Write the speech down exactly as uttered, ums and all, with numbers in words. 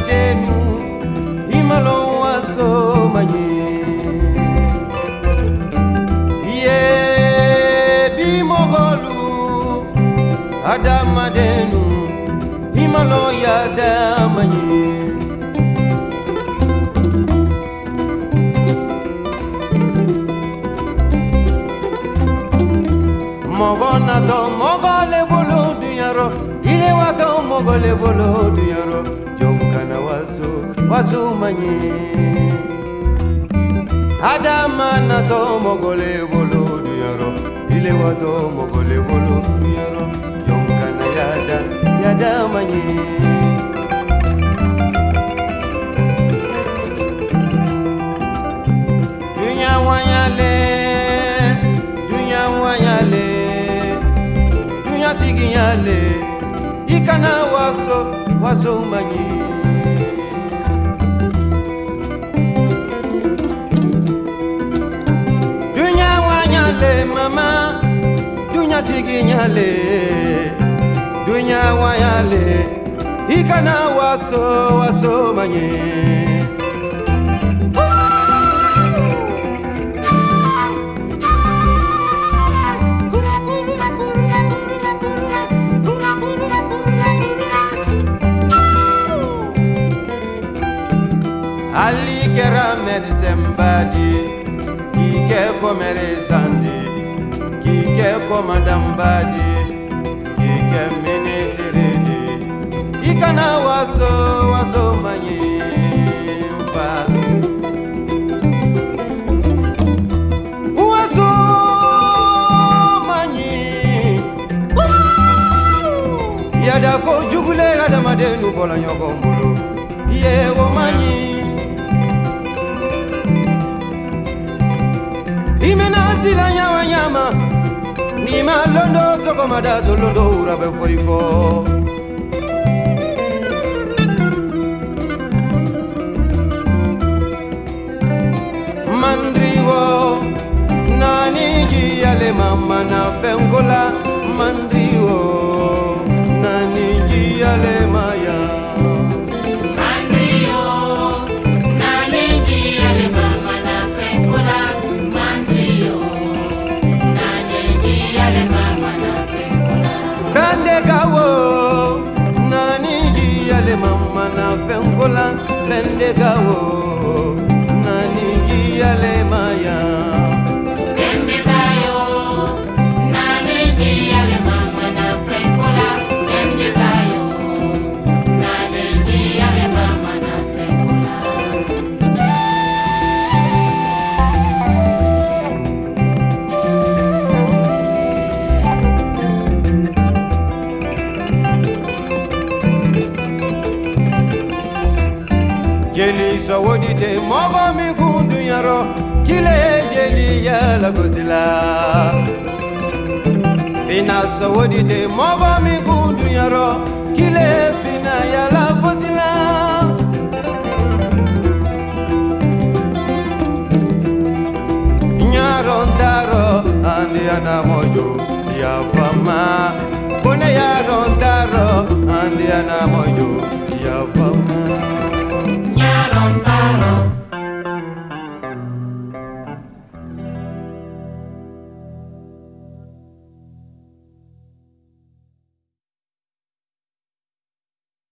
madenu imalo waso manye ye bimogolu adamadenu imalo yada manye mogona to mogole bolo duyaro ile wato mogole bolo duyaro jomkana waso waso manye adama na to mogole bolo duyaro ile wato mogole bolo duyaro jomkana yada yada manye dunya wanyale dunya wanyale siginyale ikana waso waso manyi dunya wanyale mama dunya siginyale dunya wanyale ikana waso waso manyi Ali kera medisembadi kike komere sandi kike komadambadi kike minisiridi ikana waso waso manyimfa waso manyi yada ko jugule gada madenu bola nyogombulu ye wo manyi imena sila nyawa nyama ni malondo soko madado londo urabe foiko mandriwo nani jiyale mama na fengola mandriwo nani jiyale maya mama na fengola bendegawo nani jiyale maya bendegayo nani jiyale mama na fengola bendegayo nani jiyale mama na fengola jeli sawodite mogo mi kundu yaro kile jeli yala gozila fina sawodite mogo mi kundu yaro kile fina yala gozila nyaron daro andi ana mojo ya fama bone yaron daro andi ana mojo